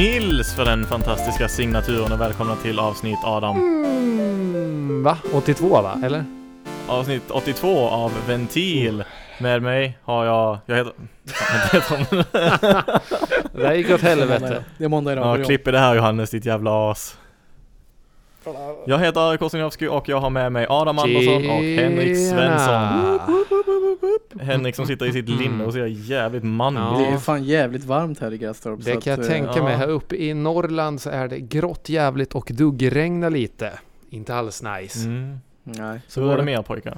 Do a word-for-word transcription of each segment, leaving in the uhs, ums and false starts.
Nils för den fantastiska signaturen och välkomna till avsnitt Adam. Mm, va? åttiotvå va? Eller? Avsnitt åttiotvå av Ventil. Med mig har jag... Jag heter... Det här gick åt helvete. Det är måndag idag. Ja, klipper det här Johannes, ditt jävla as. Jag heter Ari Kosinowski och jag har med mig Adam Andersson och Henrik Svensson. Henrik som sitter i sitt linne och ser jävligt manlig. Ja. Det är fan jävligt varmt här i Grästorp. Det kan jag tänka ja. mig. Här uppe i Norrland så är det grått jävligt och duggregnar lite. Inte alls nice. Mm. Nej. Så var det mer pojkar.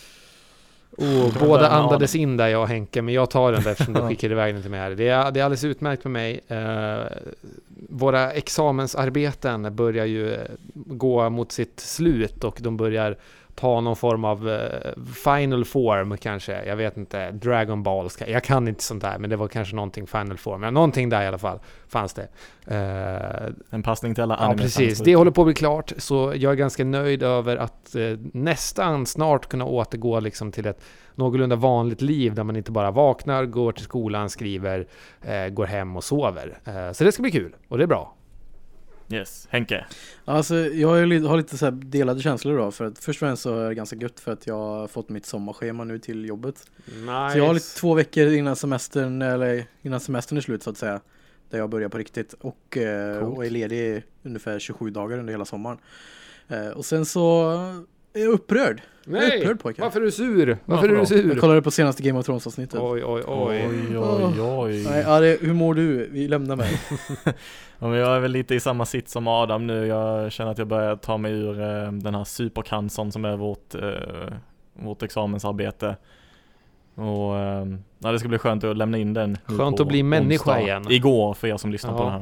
Oh, båda andades in där jag och Henke, men jag tar den där eftersom du skickade iväg den till mig här. Det är, det är alldeles utmärkt med mig. Uh, våra examensarbeten börjar ju gå mot sitt slut och de börjar ta någon form av uh, final form kanske. Jag vet inte, Dragon Ball. Ska, jag kan inte sånt där, men det var kanske någonting final form. Men någonting där i alla fall fanns det. Uh, en passning till alla anime. Ja, precis. Det håller på att bli klart, så jag är ganska nöjd över att uh, nästan snart kunna återgå liksom till ett någorlunda vanligt liv där man inte bara vaknar, går till skolan, skriver, uh, går hem och sover. Uh, så det ska bli kul, och det är bra. Yes, Henke. Alltså, jag har lite så här delade känslor då, för att först och främst så är det ganska gött för att jag har fått mitt sommarschema nu till jobbet. Nice. Så jag har lite två veckor innan semestern, eller innan semestern är slut så att säga, där jag börjar på riktigt och, eh, och är ledig ungefär tjugosju dagar under hela sommaren. Eh, och sen så är jag upprörd. Nej, jag är upprörd, pojkar. Varför är du sur? Varför är du sur? Jag kollade på senaste Game of Thrones-avsnittet. Oj, oj, oj. Oj, oj, oj. Nej, Ari, hur mår du? Vi lämnar mig. Ja, men jag är väl lite i samma sitt som Adam nu. Jag känner att jag börjar ta mig ur eh, den här supercancern som är vårt, eh, vårt examensarbete. Och eh, ja, det ska bli skönt att lämna in den. Skönt att bli människa onsdag. igen. Igår för er som lyssnar ja. på det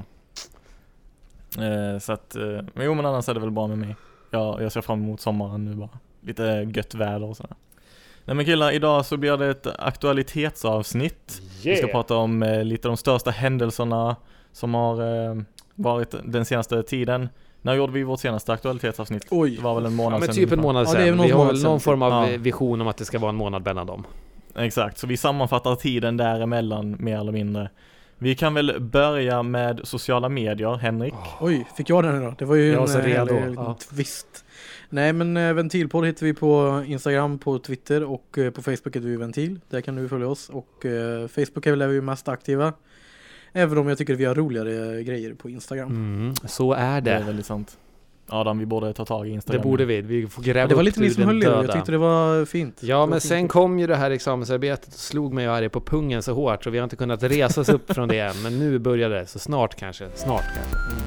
här. Eh, så att, eh, men jo men annars är det väl bra med mig. Jag, jag ser fram emot sommaren nu bara. Lite gött väder och sådär. Nej men killar, idag så blir det ett aktualitetsavsnitt. Yeah. Vi ska prata om eh, lite de största händelserna som har eh, varit den senaste tiden. När gjorde vi vårt senaste aktualitetsavsnitt? Oj. Det var väl en månad ja, men sedan. typ en månad sedan. Ja, det är någon vi har väl månad någon form av ja. vision om att det ska vara en månad mellan dem. Exakt, så vi sammanfattar tiden däremellan mer eller mindre. Vi kan väl börja med sociala medier, Henrik. Oh. Oj, fick jag den då? Det var ju jag en, så redo. en, en ja. twist. Nej, men eh, Ventilpodd hittar vi på Instagram, på Twitter och eh, på Facebook heter vi Ventil. Där kan du följa oss. Och eh, Facebook är väl vi mest aktiva. Även om jag tycker att vi har roligare grejer på Instagram. Mm, så är det. Det är väldigt sant. Adam, vi borde ta tag i Instagram. Det borde vi. Vi får gräva ja, det var upp lite ni som höll det. Jag tyckte det var fint. Ja, men var sen fint. kom ju det här examensarbetet och slog mig och Ari på pungen så hårt så vi har inte kunnat resa oss upp från det än. Men nu börjar det. Så snart kanske. Snart kanske. Mm.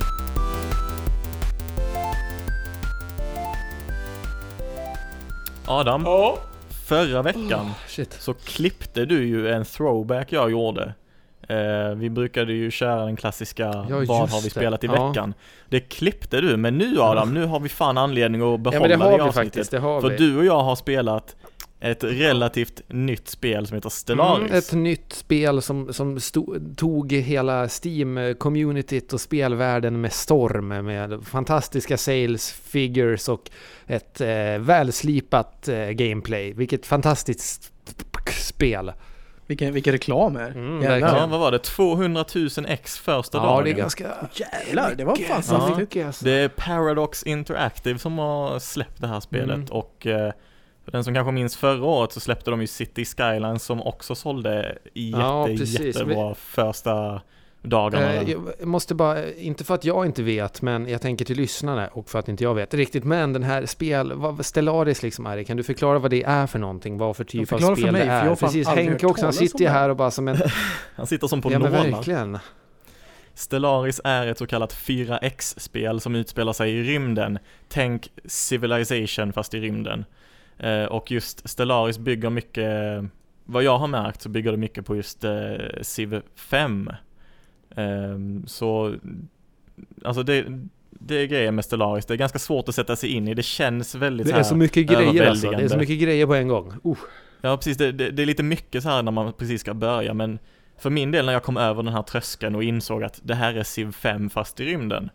Adam, oh. förra veckan oh, shit. så klippte du ju en throwback jag gjorde. Eh, vi brukade ju köra den klassiska ja, vad har vi spelat det. i ja. veckan. Det klippte du, men nu Adam, nu har vi fan anledning att behålla ja, men det, har det vi faktiskt, det har För vi. du och jag har spelat ett relativt nytt spel som heter Stellaris. Mm, ett nytt spel som, som stod, tog hela Steam-communityt och spelvärlden med storm med fantastiska sales figures och ett eh, välslipat eh, gameplay. Vilket fantastiskt spel. Vilken, vilken reklam är. Mm, ja, vad var det? tvåhundratusen ex första ja, dagen. Ja, det är ganska... Jävlar, det var fan så ja. Det är Paradox Interactive som har släppt det här spelet. Mm. Och eh, för den som kanske minns förra året så släppte de ju City Skylines som också sålde i jätte, ja, jättebra Vi... första dagarna. Eh, jag måste bara, inte för att jag inte vet, men jag tänker till lyssnarna och för att inte jag vet riktigt, men den här spel, vad Stellaris liksom är, kan du förklara vad det är för någonting, vad för typ av spel för mig, det är? Precis, Henke också, han sitter ju här och bara som en... han sitter som på ja, nålar. Men verkligen. Stellaris är ett så kallat fyra X-spel som utspelar sig i rymden. Tänk Civilization fast i rymden. Eh, och just Stellaris bygger mycket, vad jag har märkt så bygger det mycket på just eh, Civ fem. Um, så alltså det, det är grejer med Stellaris. Det är ganska svårt att sätta sig in i. Det känns väldigt det så här är så mycket grejer alltså. Det är så mycket grejer på en gång. Uh. Ja precis, det, det, det är lite mycket så här när man precis ska börja. Men för min del när jag kom över den här tröskeln och insåg att det här är Civ fem fast i rymden,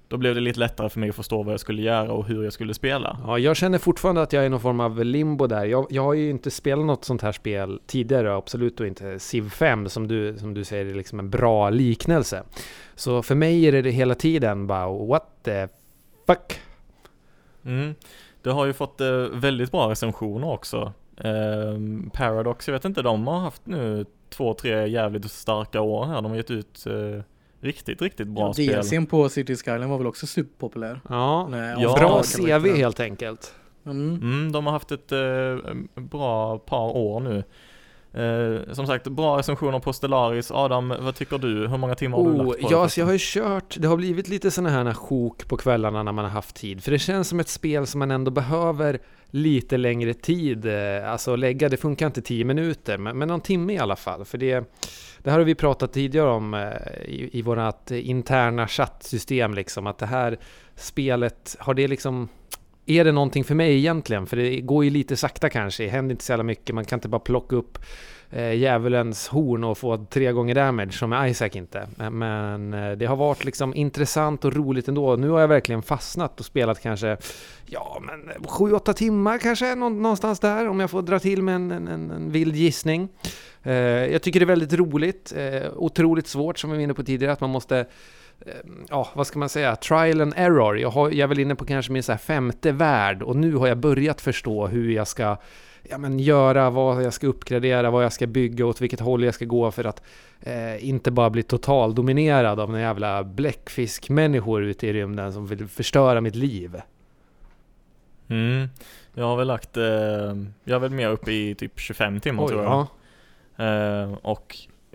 då blev det lite lättare för mig att förstå vad jag skulle göra och hur jag skulle spela. Ja, jag känner fortfarande att jag är i någon form av limbo där. Jag, jag har ju inte spelat något sånt här spel tidigare, absolut, och inte Civ fem som du, som du säger är liksom en bra liknelse. Så för mig är det hela tiden bara what the fuck. Mm. Det har ju fått eh, väldigt bra recensioner också. Eh, Paradox, jag vet inte, de har haft nu två, tre jävligt starka år här. De har gett ut eh, riktigt, riktigt bra ja, spel. D L C:n på City Skyline var väl också superpopulär. Ja, Nej, ja. bra C V helt enkelt. Mm. Mm, de har haft ett eh, bra par år nu. Eh, som sagt, bra recensioner på Stellaris. Adam, vad tycker du? Hur många timmar har du Oh, lagt på ja, det? så jag har ju kört, det har blivit lite såna här sjok på kvällarna när man har haft tid. För det känns som ett spel som man ändå behöver lite längre tid. Alltså lägga, det funkar inte tio minuter, men, men någon timme i alla fall. För det, det här har vi pratat tidigare om i, i vårat interna chattsystem liksom. Att det här spelet, har det liksom... Är det någonting för mig egentligen? För det går ju lite sakta kanske. Det händer inte så jävla mycket. Man kan inte bara plocka upp eh, djävulens horn och få tre gånger damage som är Isaac inte. Men, men eh, det har varit liksom intressant och roligt ändå. Nu har jag verkligen fastnat och spelat kanske ja, men sju, åtta timmar kanske någonstans där. Om jag får dra till med en, en, en vild gissning. Eh, jag tycker det är väldigt roligt. Eh, otroligt svårt som vi var inne på tidigare. Att man måste... ja, vad ska man säga, trial and error. Jag, har, jag är väl inne på kanske min så här femte värld och nu har jag börjat förstå hur jag ska ja, men göra, vad jag ska uppgradera, vad jag ska bygga, åt vilket håll jag ska gå för att eh, inte bara bli total dominerad av en jävla bläckfiskmänniskor ute i rymden som vill förstöra mitt liv. Mm. Jag har väl lagt eh, jag är väl mer uppe i typ tjugofem timmar. Oj, tror jag. Ja. Eh, och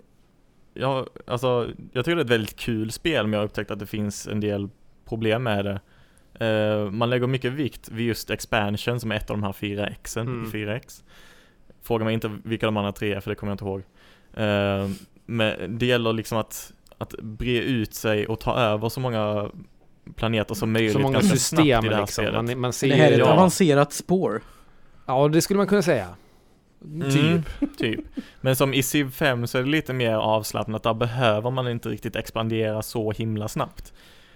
Ja, alltså, jag tycker det är ett väldigt kul spel, men jag har upptäckt att det finns en del problem med det. Uh, man lägger mycket vikt vid just expansion som är ett av de här fyra Xen mm. i fyra X. Fråga mig inte vilka de andra tre är, för det kommer jag inte ihåg. Uh, men det gäller liksom att, att bre ut sig och ta över så många planeter som möjligt. Så många system i det här liksom. Man, man ser det här är ett ja. avancerat spår. Ja, det skulle man kunna säga. Typ. Mm, typ. Men som i Civ fem så är det lite mer avslappnat. Där behöver man inte riktigt expandera så himla snabbt.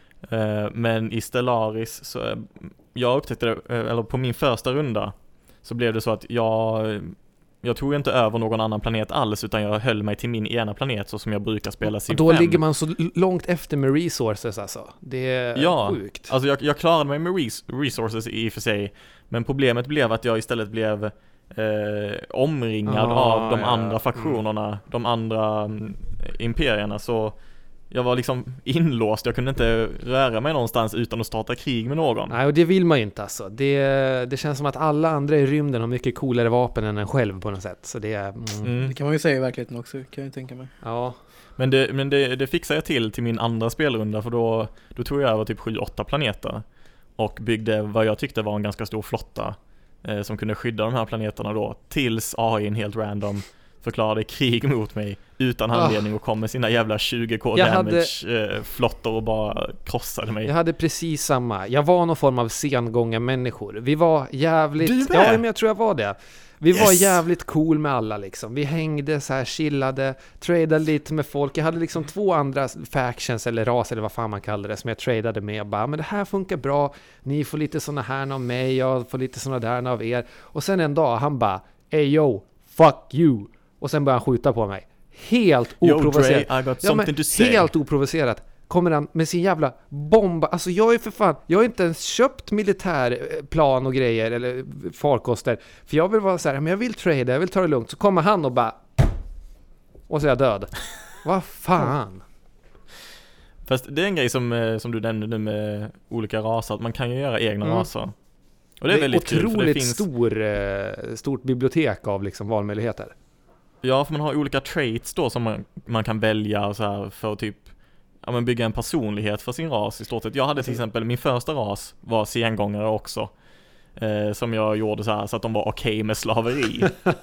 Uh, men i Stellaris så uh, jag upptäckte det, uh, eller på min första runda så blev det så att jag jag tog inte över någon annan planet alls, utan jag höll mig till min ena planet så som jag brukar spela Civ fem. Och då ligger man så långt efter med resources alltså. Det är ja, sjukt. Alltså jag, jag klarade mig med res- resources i och för sig, men problemet blev att jag istället blev Eh, omringad ah, av de ja, andra faktionerna, mm. de andra um, imperierna, så jag var liksom inlåst. Jag kunde inte röra mig någonstans utan att starta krig med någon. Nej, och det vill man ju inte alltså. Det, det känns som att alla andra i rymden har mycket coolare vapen än en själv på något sätt. Så det, mm. Mm. det kan man ju säga i verkligheten också, kan jag tänka mig. Ja. Men, det, men det, det fixade jag till till min andra spelrunda, för då, då tog jag över typ sju åtta planeter och byggde vad jag tyckte var en ganska stor flotta eh, som kunde skydda de här planeterna då, tills A I helt random förklarade krig mot mig utan anledning och kom med sina jävla tjugo K jag damage hade, eh, flottor och bara krossade mig. Jag hade precis samma. Jag var någon form av sengånga människor. Vi var jävligt... Du ja, men jag tror jag var det. Vi yes. var jävligt cool med alla liksom. Vi hängde så här, chillade, tradade lite med folk. Jag hade liksom två andra factions eller ras eller vad fan man kallar det som jag tradade med. Jag bara, men det här funkar bra. Ni får lite såna här av mig, jag får lite såna där av er. Och sen en dag, han bara, hey yo, fuck you. Och sen började han skjuta på mig. Helt oprovocerat. Yo, Dre, I got ja, something to say. Helt oprovocerat. Kommer han med sin jävla bomba. Alltså jag är för fan, jag har inte ens köpt militärplan och grejer eller farkoster. För jag vill vara så här, men jag vill trada, jag vill ta det lugnt. Så kommer han och bara, och så är jag död. Vad fan? Fast det är en grej som, som du nämnde nu med olika raser, att man kan ju göra egna mm. raser. Och det är, det är väldigt kul. Otroligt för det finns stor, eh, stort bibliotek av liksom valmöjligheter. Ja, för man har olika traits då som man, man kan välja så här för att typ ja, men bygga en personlighet för sin ras i stort sett. Jag hade till exempel, min första ras var sengångare också. Eh, som jag gjorde så här så att de var okej okay med slaveri.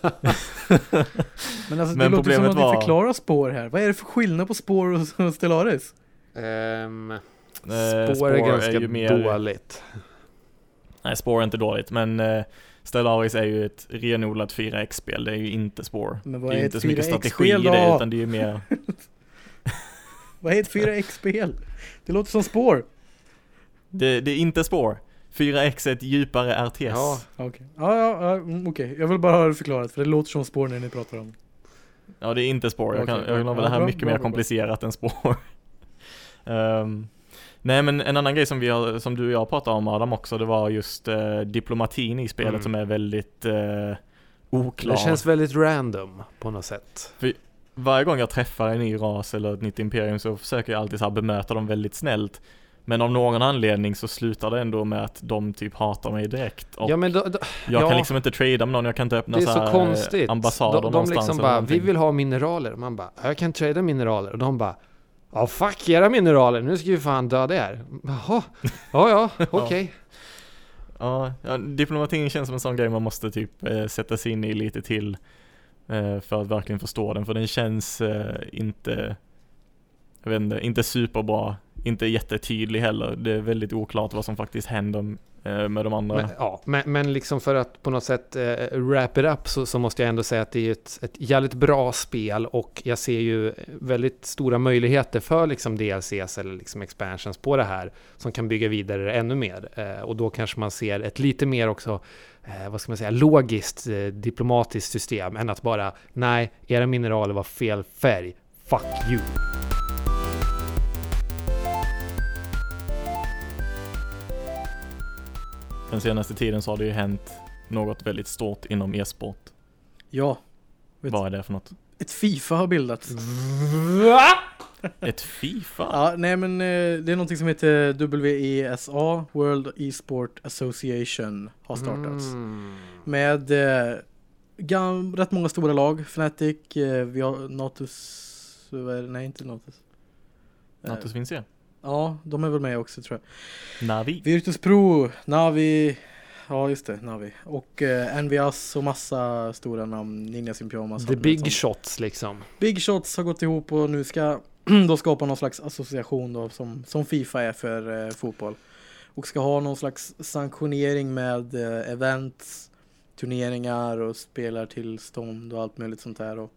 Men alltså det men låter som att var... vi förklarar spår här. Vad är det för skillnad på spår och Stellaris? Um, spår, eh, spår är ganska är ju mer... dåligt. Nej, spår är inte dåligt, men eh, Stellaris är ju ett renodlat fyra X-spel. Det är ju inte spår. Men vad det är, är inte så mycket strategi i det, utan det är ju mer... Vad är ett fyra X-spel? Det låter som spår. Det, det är inte Spore. fyra X är ett djupare R T S. Ja, okej. Okay. Ja, ja, ja, okej. Okay. Jag vill bara ha det förklarat, för det låter som Spore när ni pratar om. Ja, det är inte Spore. Jag kan, Okay. jag kan ja, det här bra, mycket bra, mer bra, komplicerat bra. än Spore. um, nej, men en annan grej som, vi har, som du och jag pratade om, Adam, också, det var just uh, diplomatin i spelet mm. som är väldigt uh, oklar. Det känns väldigt random på något sätt. För varje gång jag träffar en ny ras eller ett nytt imperium så försöker jag alltid så här bemöta dem väldigt snällt. Men av någon anledning så slutar det ändå med att de typ hatar mig direkt. Och ja, men då, då, jag ja, kan liksom inte trada med någon, jag kan inte öppna det är så, så här konstigt. ambassader de, de någonstans. Liksom bara, vi vill ha mineraler. Man bara, jag kan trada mineraler. Och de bara, ja fuck era mineraler, nu ska vi fan döda er. Jaha, ja ja, okej. Okay. Ja, ja, diplomatin känns som en sån grej man måste typ eh, sätta sig in i lite till eh, för att verkligen förstå den. För den känns eh, inte, jag vet inte, inte superbra. Inte jättetydlig heller. Det är väldigt oklart vad som faktiskt händer eh, med de andra. Men, ja, men, men liksom för att på något sätt eh, wrap it up så, så måste jag ändå säga att det är ett, ett jävligt bra spel och jag ser ju väldigt stora möjligheter för liksom D L Cs eller liksom expansions på det här som kan bygga vidare ännu mer. Eh, och då kanske man ser ett lite mer också eh, vad ska man säga, logiskt eh, diplomatiskt system än att bara, nej, era mineraler var fel färg. Fuck you. Den senaste tiden så har det ju hänt något väldigt stort inom e-sport. Ja. Vad är det för något? Ett FIFA har bildats. Va? Ett FIFA? Ja, nej men eh, det är någonting som heter W E S A, World E-sport Association, har startats. Mm. Med eh, gam- rätt många stora lag. Fnatic, eh, vi har Natus, nej inte Natus. Natus finns ju. Ja, de är väl med också tror jag. Navi. Virtus Pro, Navi, ja just det, Navi. Och eh, N V S och massa stora namn, Ninja Pyjamas. The big shots liksom. Big shots har gått ihop och nu ska då skapa någon slags association då, som, som FIFA är för eh, fotboll. Och ska ha någon slags sanktionering med eh, events, turneringar och spelartillstånd och allt möjligt sånt där. Och,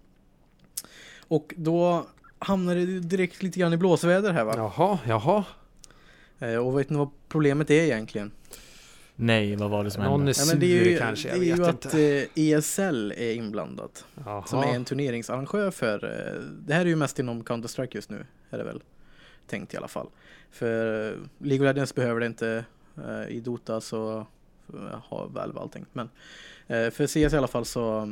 och då hamnar det direkt lite grann i blåsväder här va? Jaha, jaha. Eh, och vet ni vad problemet är egentligen? Nej, vad var det som Någon hände? är ja, men det är ju, kanske, jag det är vet ju inte. att eh, E S L är inblandat. Jaha. Som är en turneringsarrangör för, eh, det här är ju mest inom Counter-Strike just nu, är det väl tänkt i alla fall. För eh, League of Legends behöver det inte, eh, i Dota så uh, har Valve allting. Men eh, för C S i alla fall så,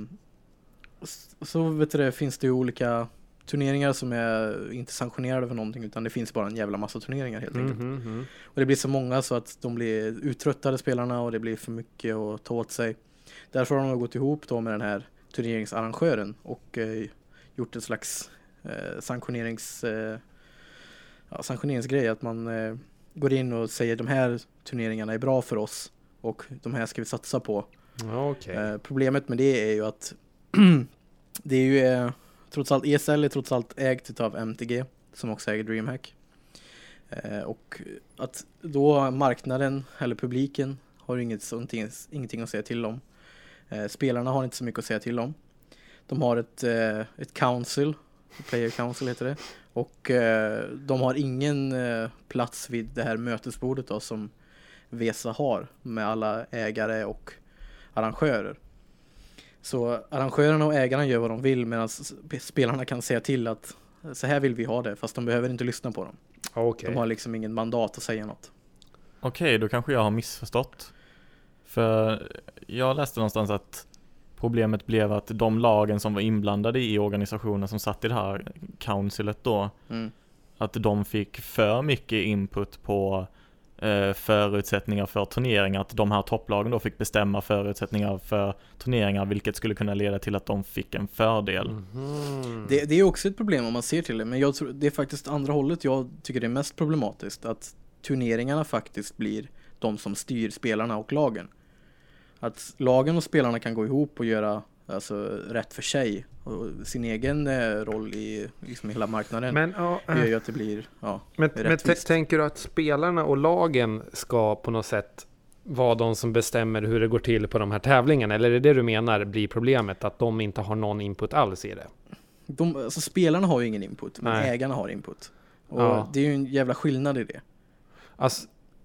så vet du, det finns det ju olika turneringar som är inte sanktionerade för någonting utan det finns bara en jävla massa turneringar helt enkelt. Mm, mm, mm. Och det blir så många så att de blir uttröttade spelarna och det blir för mycket att ta åt sig. Därför har de gått ihop då med den här turneringsarrangören och eh, gjort en slags eh, sanktionerings eh, ja, sanktioneringsgrej att man eh, går in och säger de här turneringarna är bra för oss och de här ska vi satsa på. Okay. Eh, problemet med det är ju att det är ju eh, trots allt E S L är trots allt ägt av M T G som också äger DreamHack. Eh, och att då marknaden eller publiken har inget, ingenting att säga till om. Eh, spelarna har inte så mycket att säga till om. De har ett, eh, ett council, player council heter det. Och eh, de har ingen eh, plats vid det här mötesbordet då, som Vesa har med alla ägare och arrangörer. Så arrangörerna och ägarna gör vad de vill medan spelarna kan säga till att så här vill vi ha det, fast de behöver inte lyssna på dem. Okay. De har liksom ingen mandat att säga något. Okej, okay, då kanske jag har missförstått. För jag läste någonstans att problemet blev att de lagen som var inblandade i organisationen som satt i det här councilet då, mm. att de fick för mycket input på eh, förutsättningar för turneringar. Att de här topplagen då fick bestämma förutsättningar för turneringar, vilket skulle kunna leda till att de fick en fördel. Mm. Det, det är också ett problem om man ser till det, men jag tror det är faktiskt andra hållet jag tycker det är mest problematiskt, att turneringarna faktiskt blir de som styr spelarna och lagen. Att lagen och spelarna kan gå ihop och göra alltså, rätt för sig och sin egen eh, roll i liksom, hela marknaden. Men, ja, gör ju att det blir ja, men, men t- tänker du att spelarna och lagen ska på något sätt vara de som bestämmer hur det går till på de här tävlingarna? Eller är det det du menar blir problemet, att de inte har någon input alls i det? De, alltså, spelarna har ju ingen input, men Nej. ägarna har input. Och ja. det är ju en jävla skillnad i det. Alltså,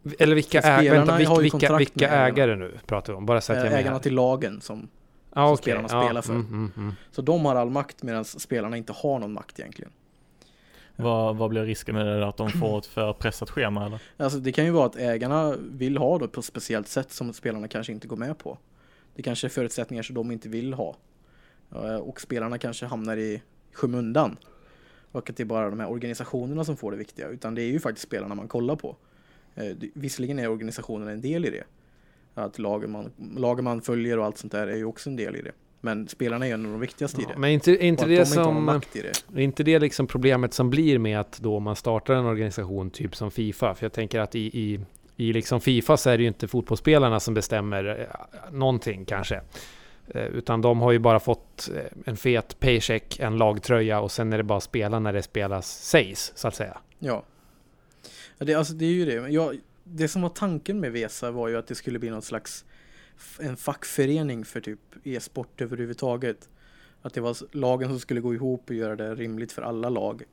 Eller vilka, äg, vänta, vilka, vilka, vilka ägare ägarna. nu pratar vi om? Bara så att jag Ägarna till lagen som, ah, som okay. spelarna ah, spelar för. Mm, mm, mm. Så de har all makt medan spelarna inte har någon makt egentligen. Vad, vad blir risken med det? Att de får ett för pressat schema eller? Alltså det kan ju vara att ägarna vill ha det på ett speciellt sätt som spelarna kanske inte går med på. Det kanske är förutsättningar som de inte vill ha. Och spelarna kanske hamnar i skymundan. Och att det är bara de här organisationerna som får det viktiga. Utan det är ju faktiskt spelarna man kollar på. Visserligen är organisationen en del i det. Att lagen man, lagen man följer och allt sånt där är ju också en del i det. Men spelarna är en av de viktigaste ja, i det. Men inte, inte det de som inte det. Inte det liksom problemet som blir med att då man startar en organisation typ som FIFA. För jag tänker att i, i, i liksom FIFA så är det ju inte fotbollsspelarna som bestämmer någonting kanske. Utan de har ju bara fått en fet paycheck, en lagtröja och sen är det bara spela när det spelas sägs, så att säga. Ja, det, alltså, det är ju det. Jag, det som var tanken med Vesa var ju att det skulle bli någon slags en fackförening för typ e-sport överhuvudtaget. Att det var lagen som skulle gå ihop och göra det rimligt för alla lag.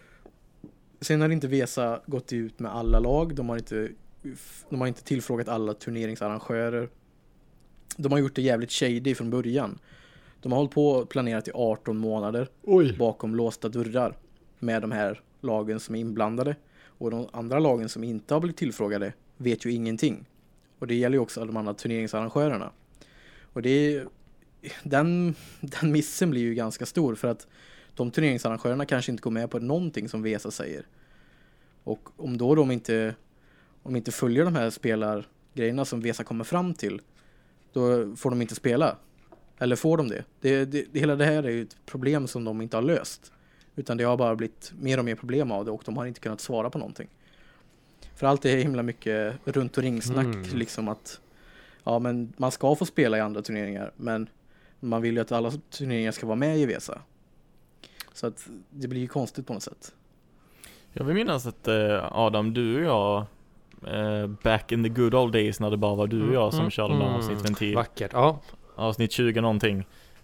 Sen har inte Vesa gått ut med alla lag. De har inte, de har inte tillfrågat alla turneringsarrangörer. De har gjort det jävligt shady från början. De har hållit på och planerat i arton månader Oj. bakom låsta dörrar med de här lagen som är inblandade. Och de andra lagen som inte har blivit tillfrågade vet ju ingenting. Och det gäller ju också de andra turneringsarrangörerna. Och det är, den, den missen blir ju ganska stor för att de turneringsarrangörerna kanske inte går med på någonting som Vesa säger. Och om då de inte, om de inte följer de här spelargrejerna som Vesa kommer fram till, då får de inte spela. Eller får de det? Det, det, det hela det här är ju ett problem som de inte har löst. Utan det har bara blivit mer och mer problem av det och de har inte kunnat svara på någonting. För allt är himla mycket runt och ringsnack mm. liksom att ja, men man ska få spela i andra turneringar, men man vill ju att alla turneringar ska vara med i Vesa. Så att det blir ju konstigt på något sätt. Jag vill minnas att Adam, du och jag back in the good old days när det bara var du och jag som mm. körde mm. avsnitt ventil. Vackert, ja. Avsnitt tjugo någonting.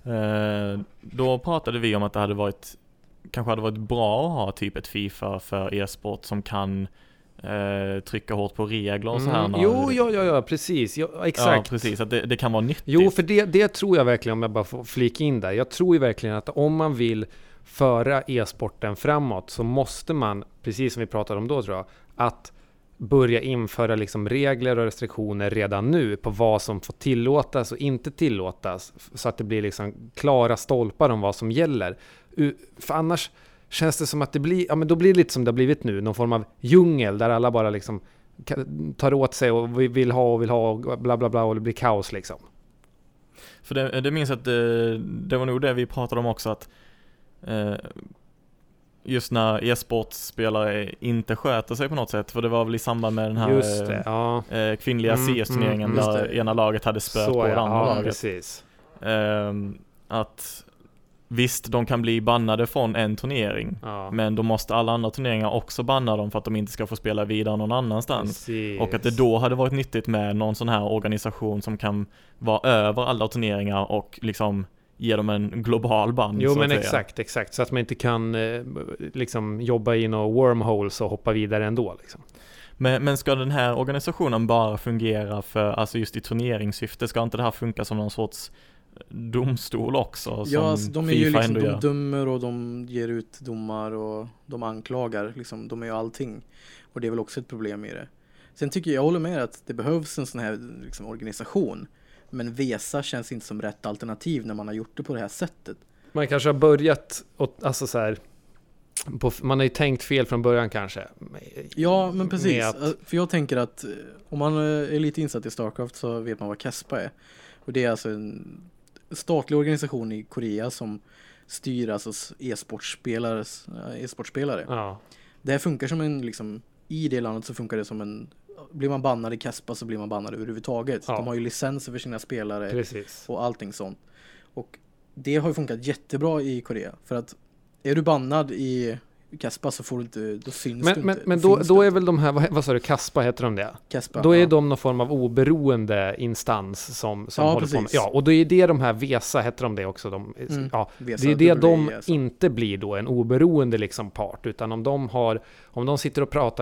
Då pratade vi om att det hade varit kanske hade varit bra att ha typ ett FIFA för e-sport som kan eh, trycka hårt på regler och så här. Mm. Jo, ja, ja, ja, precis. Ja, exakt. Ja, precis. Att det, det kan vara nyttigt. Jo, för det, det tror jag verkligen, om jag bara får flika in där. Jag tror ju verkligen att om man vill föra e-sporten framåt så måste man, precis som vi pratade om då tror jag, att börja införa liksom regler och restriktioner redan nu på vad som får tillåtas och inte tillåtas, så att det blir liksom klara stolpar om vad som gäller. För annars känns det som att det blir, ja men då blir det lite som det har blivit nu, någon form av djungel där alla bara liksom tar åt sig och vill ha och vill ha och bla bla bla och det blir kaos liksom. För det, det minns att det, det var nog det vi pratade om också, att eh, just när e-sportspelare inte sköter sig på något sätt, för det var väl i samband med den här just det, ja. eh, kvinnliga mm, C S-turneringen mm, där det. ena laget hade spöt så, på det ja, andra ja, laget. Precis. Eh, att visst, de kan bli bannade från en turnering, ja. men då måste alla andra turneringar också banna dem för att de inte ska få spela vidare någon annanstans. Precis. Och att det då hade varit nyttigt med någon sån här organisation som kan vara över alla turneringar och liksom ge dem en global ban. Jo, så men att exakt, exakt. Så att man inte kan eh, liksom jobba i några wormholes och hoppa vidare ändå. Liksom. Men, men ska den här organisationen bara fungera för, alltså just i turneringssyfte, ska inte det här funka som någon sorts domstol också? Ja, alltså, de är FIFA ju liksom, de gör. dömer och de ger ut domar och de anklagar, liksom, de är ju allting. Och det är väl också ett problem i det. Sen tycker jag, jag håller med att det behövs en sån här liksom, organisation. Men Vesa känns inte som rätt alternativ när man har gjort det på det här sättet. Man kanske har börjat, och, alltså så här, på, man har ju tänkt fel från början kanske. Ja, men precis. Att... För jag tänker att om man är lite insatt i StarCraft så vet man vad Kespa är. Och det är alltså en statlig organisation i Korea som styr alltså e-sportspelare. e-sportspelare. Ja. Det här funkar som en, liksom, i det landet så funkar det som en, blir man bannad i Kespa så blir man bannad överhuvudtaget. Ja. De har ju licenser för sina spelare. Precis. Och allting sånt. Och det har ju funkat jättebra i Korea. För att är du bannad i Kaspa så får du inte, då syns men, du men, inte. Men då, då är väl de här, vad, vad sa du, Kaspa heter de det? Kaspa, då är ja. de någon form av oberoende instans som, som ja, håller precis. på med. Ja, och då är det de här Vesa, heter de det också? De, mm. ja, Vesa, det är det de alltså. inte blir då, en oberoende liksom part. Utan om de har, om de sitter och pratar med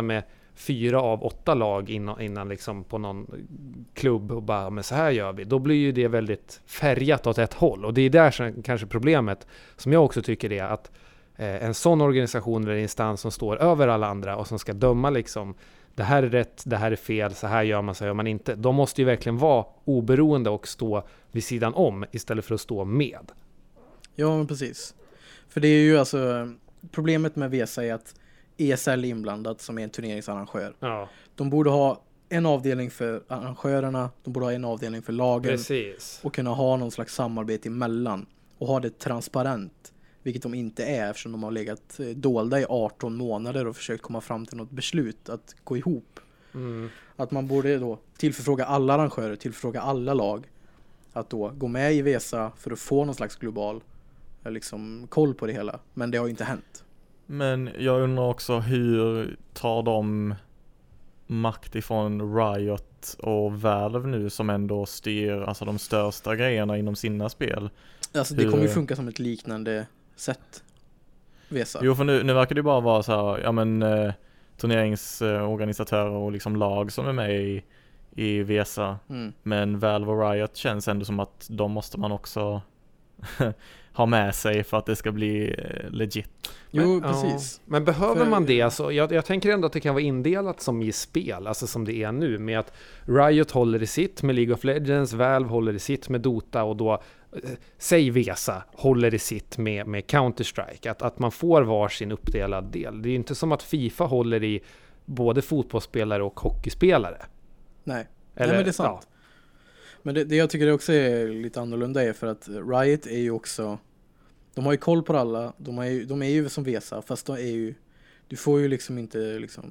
fyra av åtta lag innan, innan liksom på någon klubb och bara, men så här gör vi. Då blir ju det väldigt färgat åt ett håll. Och det är där som, kanske problemet, som jag också tycker är att eh, en sån organisation eller instans som står över alla andra och som ska döma liksom, det här är rätt, det här är fel, så här gör man, så gör man inte. De måste ju verkligen vara oberoende och stå vid sidan om istället för att stå med. Ja, men precis. För det är ju alltså, problemet med V S A är att E S L är inblandat som är en turneringsarrangör. Ja. De borde ha en avdelning för arrangörerna, de borde ha en avdelning för lagen. Precis. Och kunna ha någon slags samarbete emellan och ha det transparent, vilket de inte är eftersom de har legat dolda i arton månader och försökt komma fram till något beslut att gå ihop. Mm. Att man borde då tillförfråga alla arrangörer, tillförfråga alla lag att då gå med i V S A för att få någon slags global liksom koll på det hela. Men det har ju inte hänt. Men jag undrar också, hur tar de makt ifrån Riot och Valve nu som ändå styr alltså de största grejerna inom sina spel? Alltså det hur... kommer ju funka som ett liknande sätt. V S A. Jo, för nu, nu verkar det bara vara så här, ja men eh, turneringsorganisatörer och liksom lag som är med i, i V S A. Mm. Men Valve och Riot känns ändå som att de måste man också ha med sig för att det ska bli legit. Jo, men, precis. Ja. Men behöver för... man det? Alltså, jag, jag tänker ändå att det kan vara indelat som i spel, alltså som det är nu, med att Riot håller i sitt med League of Legends, Valve håller i sitt med Dota och då, eh, säg V S A, håller i sitt med, med Counter-Strike. Att, att man får var sin uppdelad del. Det är ju inte som att FIFA håller i både fotbollsspelare och hockeyspelare. Nej, Eller, Nej men det är sant. Ja. Men det, det jag tycker det också är lite annorlunda är för att Riot är ju också, de har ju koll på alla, de är ju, de är ju som V S A, fast de är ju, du får ju liksom inte liksom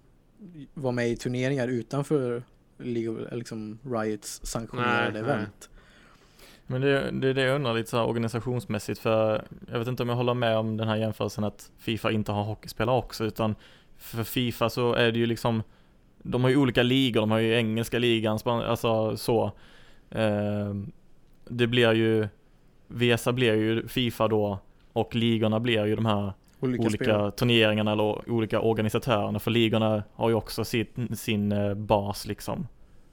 vara med i turneringar utanför League, liksom Riots sanktionerade Nej, event. Nej. Men det, det är det jag undrar lite så här organisationsmässigt, för jag vet inte om jag håller med om den här jämförelsen att FIFA inte har hockeyspelare också, utan för FIFA så är det ju liksom, de har ju olika ligor, de har ju engelska ligan, alltså så. Eh, det blir ju, V S A blir ju FIFA då, och ligorna blir ju de här olika, olika turneringarna eller olika organisatörerna, för ligorna har ju också sin, sin eh, bas liksom.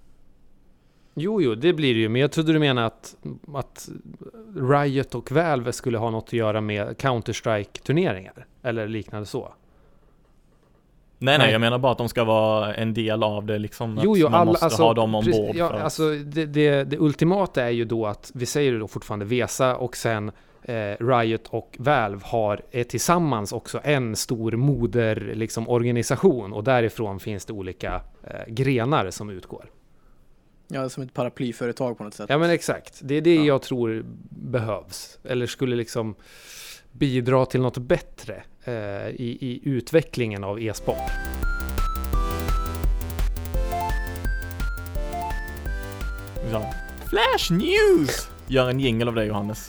Jo, jo, det blir det ju. Men jag trodde du menade att, att Riot och Valve skulle ha något att göra med Counter-Strike-turneringar. Eller liknande så. Nej, nej, nej, jag menar bara att de ska vara en del av det liksom. Jo, jo, att man alla, måste alltså, ha dem ombord. precis, ja, alltså, det, det, det ultimata är ju då att, vi säger då fortfarande V S A och sen eh, Riot och Valve har eh, tillsammans också en stor moder liksom, organisation. Och därifrån finns det olika eh, grenar som utgår. Ja, som ett paraplyföretag på något sätt. Ja, men exakt. Det är det ja. jag tror behövs. Eller skulle liksom bidra till något bättre eh, i, i utvecklingen av e-sport. Ja. Flash News! Gör en jingle av dig, Johannes.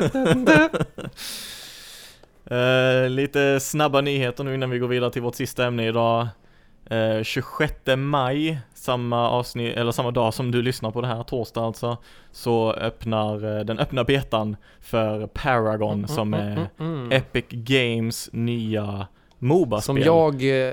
uh, lite snabba nyheter nu innan vi går vidare till vårt sista ämne idag. Uh, tjugosjätte maj, samma avsnitt, eller samma dag som du lyssnar på det här, torsdag alltså, så öppnar uh, den öppna betan för Paragon, mm, som är mm, mm, mm. Epic Games nya MOBA-spel. Som jag... Eh,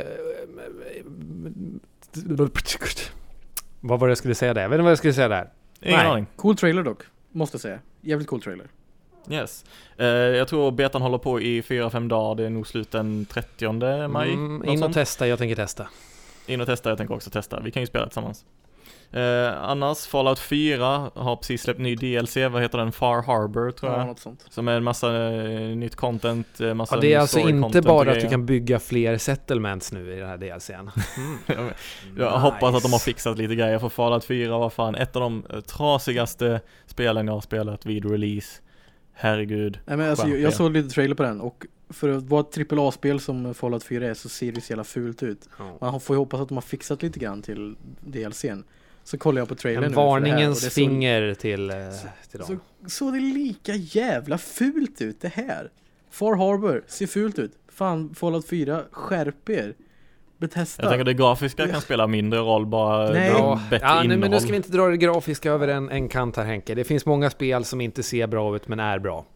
vad var det jag skulle säga där? Jag vet inte vad jag skulle säga där. Ingen Nej. aning. Cool trailer dock, måste jag säga. Jävligt cool trailer. Yes. Uh, jag tror betan håller på i fyra fem dagar. Det är nog slut den trettionde maj. Mm, in och sånt. testa, jag tänker testa. In och testa, jag tänker också testa. Vi kan ju spela tillsammans. Uh, annars, Fallout fyra har precis släppt ny D L C. Vad heter den? Far Harbor, tror ja, jag. Något sånt. Som är en massa uh, nytt content. Uh, massa ja, det är alltså inte bara att du du kan bygga fler settlements nu i den här D L C:n. Mm. jag jag nice. hoppas att de har fixat lite grejer. För Fallout fyra var fan ett av de uh, trasigaste spelen jag har spelat vid release. Herregud. Nej, men alltså, jag, jag såg lite trailer på den, och för att vara ett trippel A-spel som Fallout fyra är så ser det så jävla fult ut. Oh. Man får ju hoppas att de har fixat lite grann till D L C:n. Så kollar jag på trailern en nu. Varningens finger så, till, så, till dem. Så, så det lika jävla fult ut det här. Far Harbor ser fult ut. Fan, Fallout fyra, skärp er. Bethesda. Jag tänker det grafiska kan spela mindre roll, bara nej. Ja, bättre ja, nej, men nu ska vi inte dra det grafiska över en, en kant här, Henke. Det finns många spel som inte ser bra ut men är bra.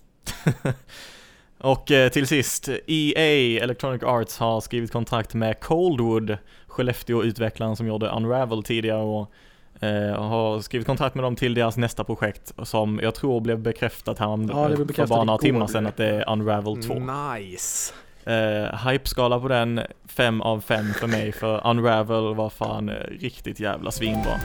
Och eh, till sist, E A, Electronic Arts, har skrivit kontrakt med Coldwood Skellefteå-utvecklaren som gjorde Unravel tidigare och eh, har skrivit kontrakt med dem till deras nästa projekt som jag tror blev bekräftat här om, ja, det blev bekräftat för bara några igår, timmar sedan att det är Unravel två. Nice! Eh, hypeskala på den fem av fem för mig, för Unravel var fan eh, riktigt jävla svinbra.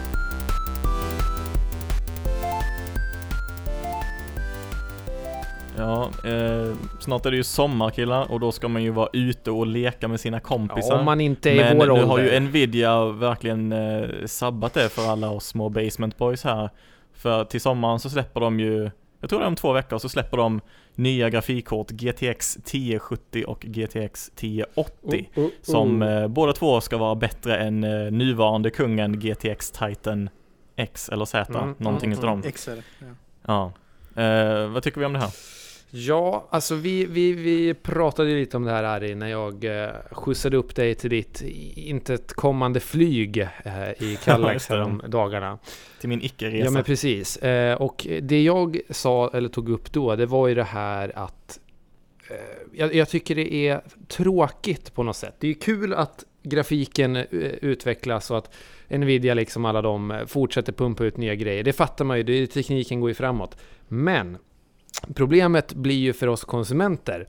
Ja, eh, snart är det ju sommarkillar och då ska man ju vara ute och leka med sina kompisar. Ja, om man inte är men i vår nu ålder. har ju Nvidia verkligen eh, sabbat det för alla oss små basement boys här. För till sommaren så släpper de ju, jag tror det är om två veckor, så släpper de nya grafikkort G T X tio sjuttio och G T X tio åttio oh, oh, oh. som eh, båda två ska vara bättre än eh, nuvarande kungen G T X Titan X eller Z, Mm, någonting mm, utav dem. X är det, ja. Ja. Eh, vad tycker vi om det här? Ja, alltså vi, vi, vi pratade ju lite om det här, Ari, när jag eh, skjutsade upp dig till ditt inte ett kommande flyg eh, i Kallax här om dagarna. Till min icke-resa. Ja, men precis. Eh, och det jag sa, eller tog upp då, det var ju det här att eh, jag, jag tycker det är tråkigt på något sätt. Det är kul att grafiken uh, utvecklas och att Nvidia liksom alla de fortsätter pumpa ut nya grejer. Det fattar man ju, det, tekniken går ju framåt. Men problemet blir ju för oss konsumenter.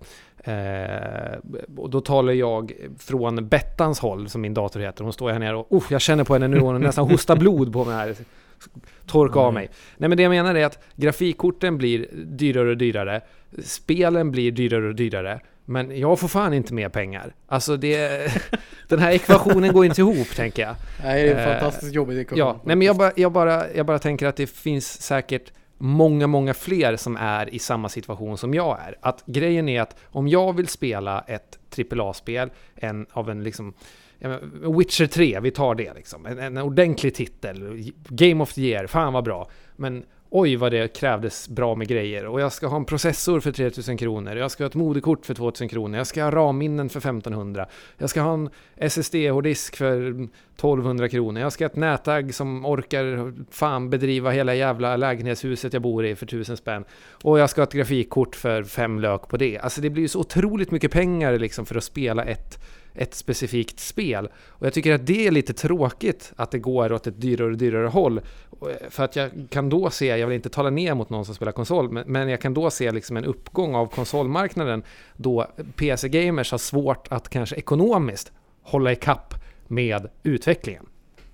Eh, och då talar jag från Bettans håll, som min dator heter. Hon står här nere och oh, jag känner på henne nu och hon nästan hostar blod på mig här. Torka av mig. Nej, men det jag menar är att grafikkorten blir dyrare och dyrare. Spelen blir dyrare och dyrare. Men jag får fan inte mer pengar. Alltså det, den här ekvationen går inte ihop, tänker jag. Nej, det är en fantastiskt eh, jobbig ekvation. Ja, nej, men jag bara, jag, bara, jag bara tänker att det finns säkert många, många fler som är i samma situation som jag är. Att grejen är att om jag vill spela ett trippel A-spel, en av en liksom Witcher tre, vi tar det liksom. En, en ordentlig titel, Game of the Year, fan vad bra. Men oj vad det krävdes bra med grejer. Och jag ska ha en processor för tre tusen kronor. Jag ska ha ett moderkort för två tusen kronor. Jag ska ha RAM-minnen för femtonhundra. Jag ska ha en S S D-hårddisk för tolvhundra kronor. Jag ska ha ett nätagg som orkar fan bedriva hela jävla lägenhetshuset jag bor i för tusen spänn. Och jag ska ha ett grafikkort för fem lök på det. Alltså det blir ju så otroligt mycket pengar liksom för att spela ett ett specifikt spel. Och jag tycker att det är lite tråkigt att det går åt ett dyrare och dyrare håll. För att jag kan då se, jag vill inte tala ner mot någon som spelar konsol, men, men jag kan då se liksom en uppgång av konsolmarknaden då P C-gamers har svårt att kanske ekonomiskt hålla i kapp med utvecklingen.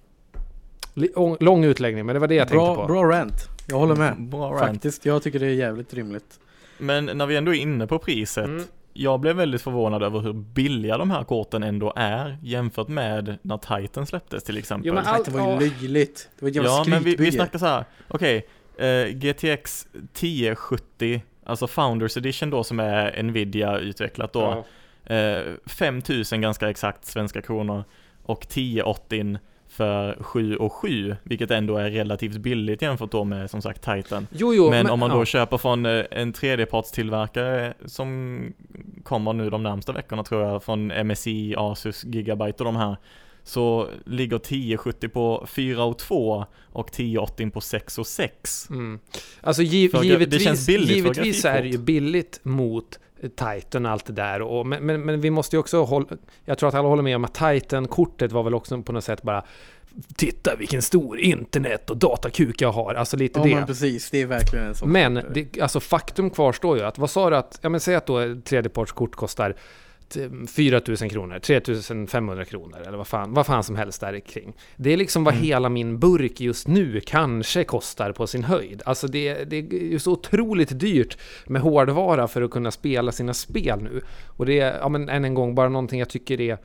Lång utläggning, men det var det jag bra, tänkte på. Bra rant. Jag håller med. Bra rant. Faktiskt, jag tycker det är jävligt rimligt. Men när vi ändå är inne på priset, mm. jag blev väldigt förvånad över hur billiga de här korten ändå är jämfört med när Titan släpptes till exempel. Jo, men allt, det var ju löjligt. Det var ett ja, men vi, vi snackar så här. Okej, okay, eh, G T X tio sjuttio, alltså Founders Edition då, som är Nvidia utvecklat då. Ja. Eh, fem tusen ganska exakt svenska kronor och tio åttio för sju och sju, vilket ändå är relativt billigt jämfört då med som sagt Titan. Jo, jo, men, men om man då ja. köper från en tredjepartstillverkare som kommer nu de närmsta veckorna tror jag, från M S I, Asus, Gigabyte och de här, så ligger tio sjuttio på fyra och två och tio åttio på sex och sex. Mm. Alltså giv, för, givetvis, det känns billigt givetvis är det ju billigt mot Titan och allt det där. Och, men, men, men vi måste ju också hålla, jag tror att alla håller med om att Titan-kortet var väl också på något sätt bara titta vilken stor internet och datakuk jag har. Alltså lite ja, det. Men precis, det är verkligen en sån. Men det, alltså faktum kvarstår ju att vad sa du att, ja men säg att då tredjepartskort kostar fyra tusen kronor, tre tusen femhundra kronor eller vad fan, vad fan som helst där kring. Det är liksom vad mm. hela min burk just nu kanske kostar på sin höjd. Alltså det, det är ju så otroligt dyrt med hårdvara för att kunna spela sina spel nu. Och det är, ja men än en gång, bara någonting jag tycker är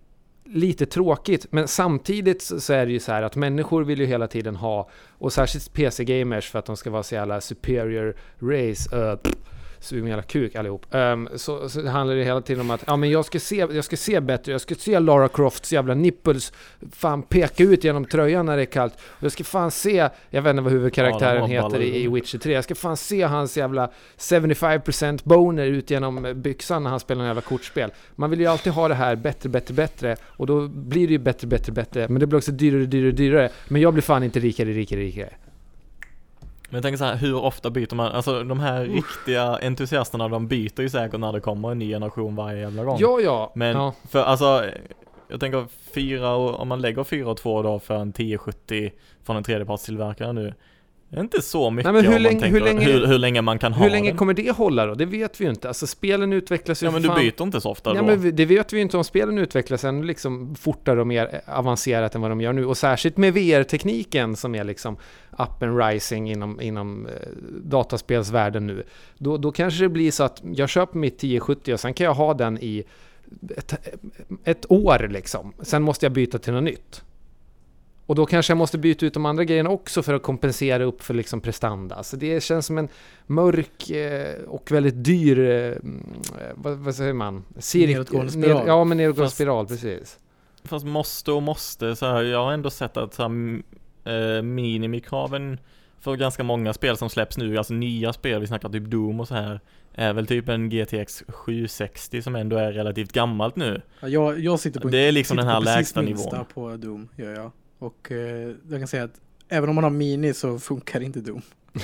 lite tråkigt, men samtidigt så är det ju så här att människor vill ju hela tiden ha, och särskilt P C-gamers för att de ska vara så jävla superior race, uh, sugen jävla kuk allihop. Um, så, så handlar det hela tiden om att ja, men jag ska se jag ska se bättre. Jag ska se Lara Crofts jävla nipples fan peka ut genom tröjan när det är kallt. Och jag ska fan se, jag vet inte vad huvudkaraktären ja, heter i, i Witcher tre. Jag ska fan se hans jävla sjuttiofem procent boner ut genom byxan när han spelar en jävla kortspel. Man vill ju alltid ha det här bättre, bättre, bättre. Och då blir det ju bättre, bättre, bättre. Men det blir också dyrare, dyrare, dyrare. Men jag blir fan inte rikare, rikare, rikare. Men jag tänker så här, hur ofta byter man? Alltså de här uh. riktiga entusiasterna, de byter ju säkert när det kommer en ny generation varje jävla gång. Ja, ja. Men ja. för alltså, jag tänker fyra, om man lägger fyra och två då för en tio sjuttio från en tredjepartstillverkare nu. Det är inte så mycket. Nej, men hur, om länge, man tänker, hur, länge, hur, hur länge man kan ha Hur länge den. kommer det hålla då? Det vet vi ju inte. Alltså spelen utvecklas ju. Ja, men fan... du byter inte så ofta ja, då. men det vet vi ju inte om spelen utvecklas än liksom fortare och mer avancerat än vad de gör nu. Och särskilt med V R-tekniken som är liksom up and rising inom, inom eh, dataspelsvärlden nu. Då, då kanske det blir så att jag köper mitt tio sjuttio och sen kan jag ha den i ett, ett år liksom. Sen måste jag byta till något nytt. Och då kanske jag måste byta ut de andra grejerna också för att kompensera upp för liksom prestanda. Så det känns som en mörk eh, och väldigt dyr, eh, vad, vad säger man? Cirk- nedåtgående spiral. Ner, ja, men nedåtgående Fast- spiral, precis. Fast måste och måste så här, jag har ändå sett att så här, eh, minimikraven för ganska många spel som släpps nu, alltså nya spel, vi snackar typ Doom och så här, är väl typ en G T X sju sextio som ändå är relativt gammalt nu. Ja, jag, jag sitter på Det är liksom sitter den här på precis lägsta minsta nivån. på Doom, gör jag. Och eh, jag kan säga att även om man har mini så funkar inte Doom.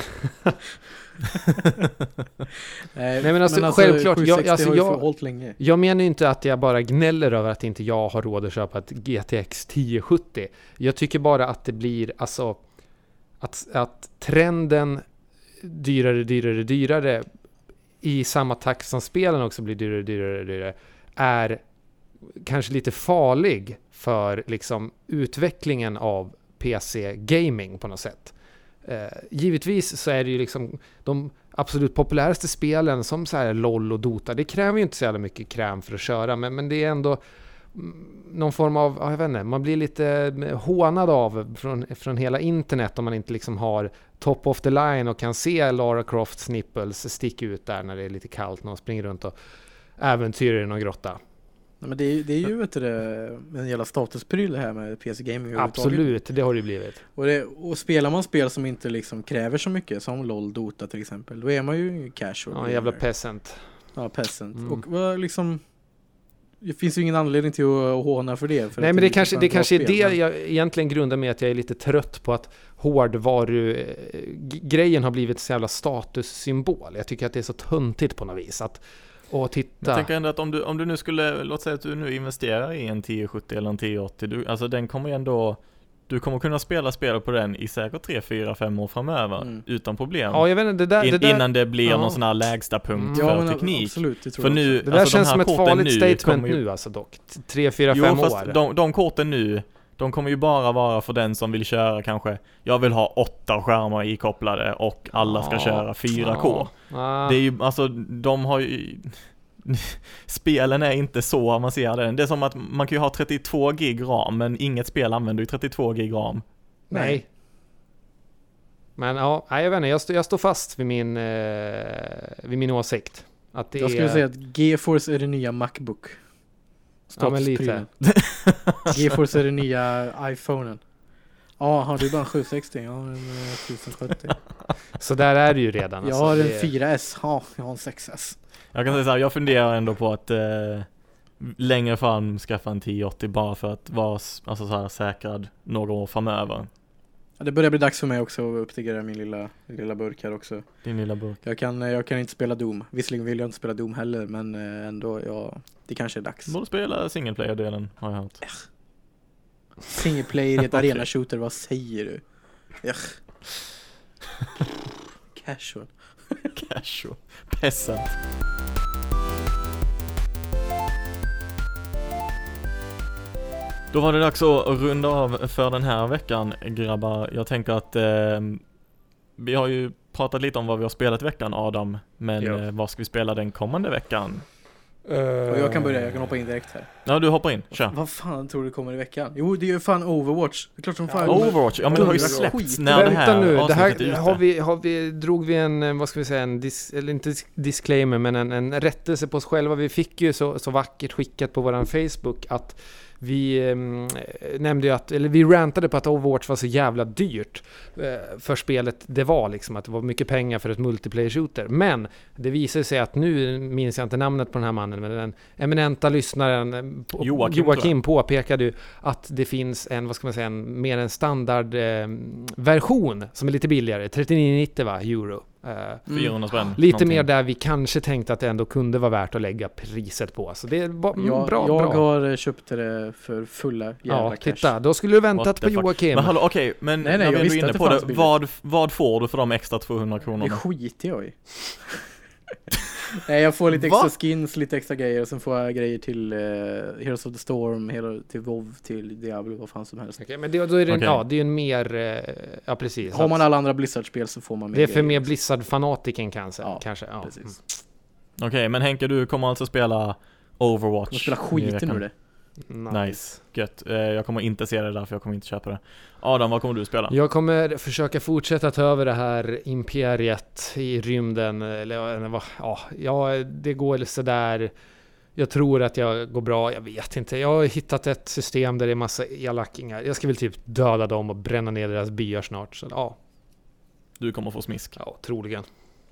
Nej, men alltså, självklart, jag- sju sextio alltså, har ju jag- hållit länge. Jag menar ju inte att jag bara gnäller över att inte jag har råd att köpa ett G T X tio sjuttio. Jag tycker bara att det blir, alltså, att, att trenden dyrare, dyrare, dyrare i samma takt som spelen också blir dyrare, dyrare, dyrare är kanske lite farlig för liksom utvecklingen av P C-gaming på något sätt. Eh, givetvis så är det ju liksom de absolut populäraste spelen som så här LOL och Dota, det kräver ju inte så jävla mycket kräm för att köra, men, men det är ändå mm, någon form av, ja, jag vet inte, man blir lite hånad av från, från hela internet om man inte liksom har top of the line och kan se Lara Crofts nipples sticka ut där när det är lite kallt när de springer runt och äventyrar i någon grotta. Nej, men det är, det är ju vet du, en jävla statuspryl det här med P C-gaming överhuvudtaget. Absolut, det har det ju blivit. Och, det, och spelar man spel som inte liksom kräver så mycket, som LOL, Dota till exempel, då är man ju casual. Ja, en jävla peasant. Ja, peasant. Mm. Och vad liksom, det finns ju ingen anledning till att håna för det. För Nej, att men det är kanske, fan det bra kanske är spel, det men- jag egentligen grundar med att jag är lite trött på att hårdvaru-grejen har blivit så jävla statussymbol. Jag tycker att det är så töntigt på något vis. Att, och titta. Jag tänker ändå att om du, om du nu skulle, låt säga att du nu investerar i en tio sjuttio eller en tio åttio, du, alltså den kommer ju ändå, du kommer kunna spela spel på den i säkert tre, fyra, fem år framöver Mm. utan problem. Ja, jag vet inte, det där, In, det där, innan det blir ja. någon sån här lägsta punkt Mm. Ja, för men teknik. absolut, det tror För jag nu, också. det där alltså, de känns här som ett korten farligt nu statement kommer ju, nu alltså dock. Tre, fyra, Jo, fem fast år. de, de korten nu, de kommer ju bara vara för den som vill köra kanske, jag vill ha åtta skärmar ikopplade och alla ska Ja. köra fyra K. Ja. Det är ju, alltså, de har ju, spelen är inte så avancerade. Det är som att man kan ju ha trettiotvå gig ram, men inget spel använder ju trettiotvå gig ram. Nej. Men ja, nej, jag vet inte, jag, stå, jag står fast vid min, eh, vid min åsikt. Att det Jag skulle är, säga att GeForce är det nya Macbook. Ja, men lite. Statusprylen. GeForce är det nya iPhonen. Ja, har du bara en sju sextio? Jag har en eh, tusen sjuttio. så där är det ju redan. Jag alltså. har en Det- fyra S. Ja, jag har en sex S. Jag kan säga så här, jag funderar ändå på att eh, längre fram skaffa en tio åttio bara för att vara s- alltså så här, säkrad några år framöver. Ja, det börjar bli dags för mig också att uppdatera min lilla, lilla burk här också. Din lilla burk. Jag kan, jag kan inte spela Doom. Visserligen vill jag inte spela Doom heller, men eh, ändå, ja, det kanske är dags. Du borde spela single player-delen, har jag hört. Single player i ett Okej. arena shooter, vad säger du? Ugh. Casual. Casual. Peasant. Då var det dags att runda av för den här veckan, grabbar. Jag tänker att eh, vi har ju pratat lite om vad vi har spelat i veckan, Adam. Men Ja. eh, vad ska vi spela den kommande veckan? Och jag kan börja, jag kan hoppa in direkt här. Ja, du hoppar in. Kör. Vad fan tror du kommer i veckan? Jo, det är ju fan Overwatch. Det är klart som fan. Ja, Overwatch, ja men det har ju Dundra släppts skit. när det här Vänta nu, det avsnittet är här ute. har vi, har vi, drog vi en, eh, vad ska vi säga, en dis, eller inte dis- disclaimer, men en, en rättelse på oss själva. Vi fick ju så, så vackert skickat på våran Facebook att vi eh, nämnde ju att, eller vi rantade på att Overwatch var så jävla dyrt eh, för spelet. Det var liksom att det var mycket pengar för ett multiplayer shooter. Men det visar sig att nu minns jag inte namnet på den här mannen, men den eminenta lyssnaren på, Joakim, Joakim påpekade ju att det finns en, vad ska man säga, en, mer en standard eh, version som är lite billigare, trettionio nittio va, euro. Uh, fyrahundra spänn. Lite någonting. mer där vi kanske tänkte att det ändå kunde vara värt att lägga priset på. Så det är ba- mm, jag, bra, jag bra. har köpt det för fulla jävla Ja, cash. titta. Då skulle du väntat What på the fuck? Joakim. Men hallå, okej, men Nej, nej, när jag vi ändå visste är inne att det på fanns det, billigt. vad, vad får du för de extra tvåhundra Det kronorna? skiter jag i. Nej, jag får lite extra Va? skins, lite extra grejer och sen får jag grejer till uh, Heroes of the Storm, hela, till WoW, till Diablo, vad fan som helst. Okej, men det, då är det, en, Okej. ja, det är en mer, eh, ja precis. Har man Att- alla andra Blizzard-spel så får man mer det är för grejer. mer Blizzard-fanatiken kanske. Ja, kanske ja. precis. Okej, men Henke, du kommer alltså spela Overwatch. Man spelar i skiten veckan. ur det. Mm. Nice, gött. Eh, jag kommer inte se det där för jag kommer inte köpa det. Adam, vad kommer du spela? Jag kommer försöka fortsätta ta över det här imperiet i rymden. Eller, eller vad- ja, ja, det går sådär. Jag tror att jag går bra, jag vet inte. Jag har hittat ett system där det är massa elakingar. Jag ska väl typ döda dem och bränna ner deras byar snart. Så ja, Du kommer få smisk. ja troligen.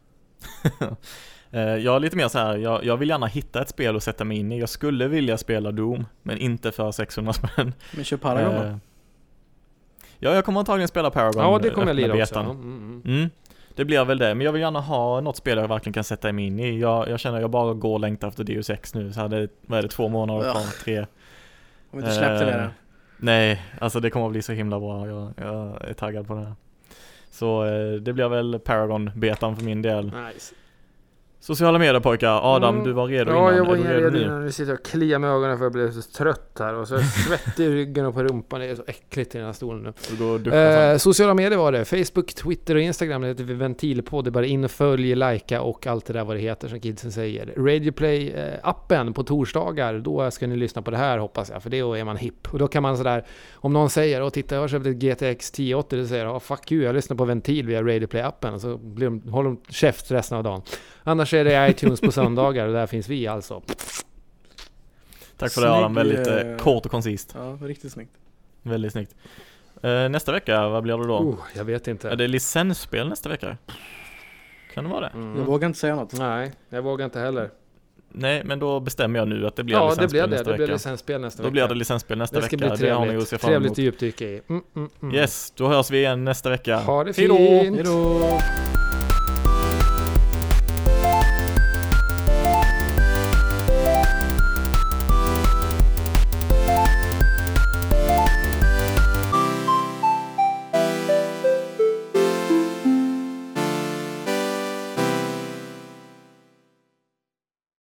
Eh, jag är lite mer så här, jag, jag vill gärna hitta ett spel och sätta mig in i. Jag skulle vilja spela Doom, men inte för sexhundra spänn. Men kör Paragon då. Eh, ja, jag kommer antagligen spela Paragon. Ja, det kommer jag öppna lira också. betan. Mm, mm. Mm, det blir väl det, men jag vill gärna ha något spel jag verkligen kan sätta mig in i. Jag, jag känner att jag bara går och längtar efter D U sex nu. Så hade, vad är det, två månader kvar, tre. Om inte släppte det Eh, där. Nej, alltså det kommer att bli så himla bra. Jag, jag är taggad på det här. Så eh, det blir väl Paragon-betan för min del. Nice. Sociala medier pojkar. Adam, Mm. du var redo Ja, innan. jag var är du redo redo innan. Nu sitter jag och kliar med ögonen för jag blev så trött här. Och så är jag svettig i ryggen och på rumpan. Det är så äckligt i den här stolen nu. Du går och duschar sen. Eh, sociala medier var det. Facebook, Twitter och Instagram. Det heter vi Ventilpodd. Det är bara in och följ, likea och allt det där vad det heter som kidsen säger. Radioplay-appen på torsdagar. Då ska ni lyssna på det här hoppas jag. För det är man hipp. Och då kan man sådär. Om någon säger åh titta jag har köpt ett G T X tio åttio. Då säger jag fuck you jag lyssnar på Ventil via Radioplay-appen. Och så blir de, håller de käft resten av dagen. Annars är det iTunes på söndagar. Och där finns vi alltså. Tack för det Adam. Snygg, Väldigt eh, eh, kort och koncist. Ja, riktigt snyggt. Väldigt snyggt. Eh, nästa vecka, vad blir det då? Oh, jag vet inte. Är det licensspel nästa vecka? Kan det vara det? Mm. Jag vågar inte säga något. Nej, jag vågar inte heller. Nej, men då bestämmer jag nu att det blir Ja, det licensspel blir det. nästa Det vecka. blir licensspel nästa Då vecka. blir det licensspel nästa Det ska vecka. bli Det har ni att trevligt. se fram Trevligt emot. att djupdyka i. Mm, mm, mm. Yes, då hörs vi igen nästa vecka. Ha det Hej då! fint! Hej då!